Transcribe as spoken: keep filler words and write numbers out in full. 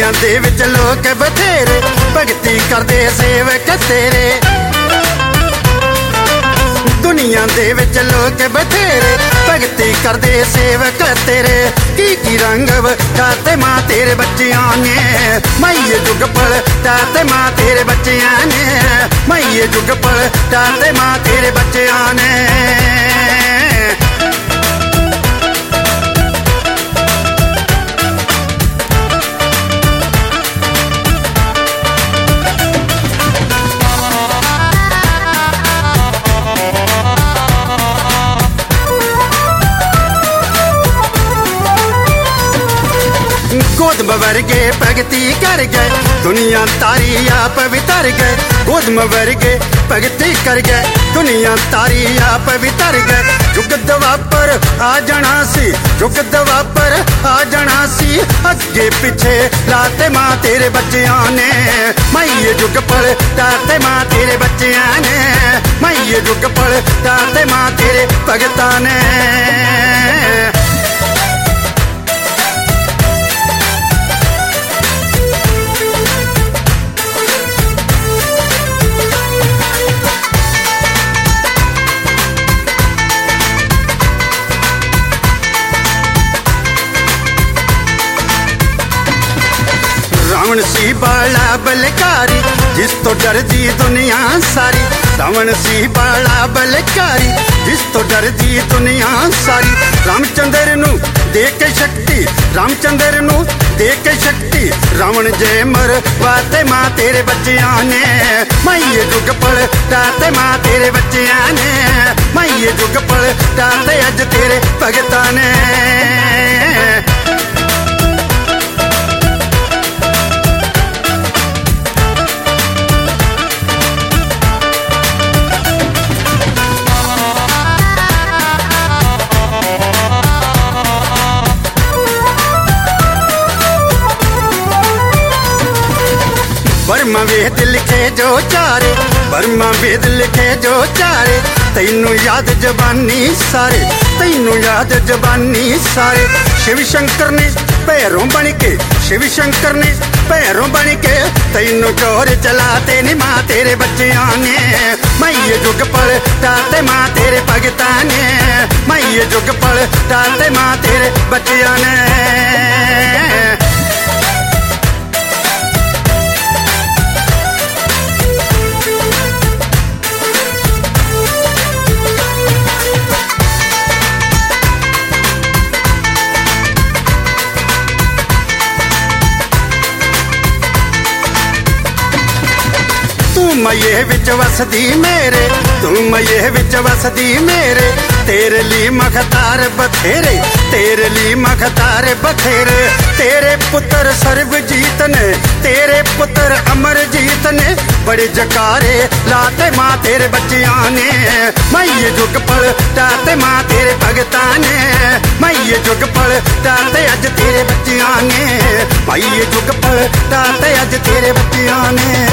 दुनिया दे विच लोक बथेरे भगती करदे सेवक तेरे। दुनिया दे विच लोक बथेरे भगती करदे सेवक तेरे। की की रंग ताते मां तेरे बच्चियां ने माइये जुग पल ताते मां तेरे बच्चियां ने माइये जुग पल ताते मां तेरे बच्चियां ने। गोदम वर्गे भगती कर गए दुनिया तारी आप भी तर गए। गोदम वर्गे भगती कर गए दुनिया तारी आप भी तर गए। जुग दवापर आ जाना सी जुग दवापर आ जाना सी अगे पिछे लाते मां तेरे बच्चियां ने माइये जुग पल ताते मां तेरे बच्चियां ने माइये जुग पल ताते मां तेरे भगतां ने। रावण सी बाला बलकारी जिस तो डरदी दुनिया सारी। रावण सी बाला बलकारी जिस तो डरदी दुनिया सारी। रामचंद्र नू दे के शक्ति रामचंद्र नू दे के शक्ति रावण जे मर वाते मां तेरे बच्चियां ने माइये जुग पल ताते मां तेरे बच्चियां ने माइये जुग पल ताते अज तेरे भगतां ने। बर्मा वेद लिखे जो चारे बर्मा वेद लिखे जो चारे। तैनू याद जबानी सारे तैनू याद जबानी सारे। शिव शंकर ने पैरों बन के शिव शंकर ने पैरों बन के तैनू चोर चलाते नी मां तेरे बच्चियां ने माइये जुग पल ताते मां तेरे भगतां ने माइये जुग पल ताते मां तेरे बच्चियां ने। तू मये विच वसदी मेरे तू मये विच वसदी मेरे। तेरे ली मखतार बथेरे तेरे ली मखतार बथेरे। तेरे पुत्र सर्वजीत ने तेरे पुत्र अमरजीत ने बड़े जकारे लाते मां तेरे बच्चियां ने माइये जुग पल ताते मां तेरे भगतां ने माइये जुग पल ताते अज तेरे बच्चियां ने माइये जुग पल ताते अज तेरे बच्चियां ने।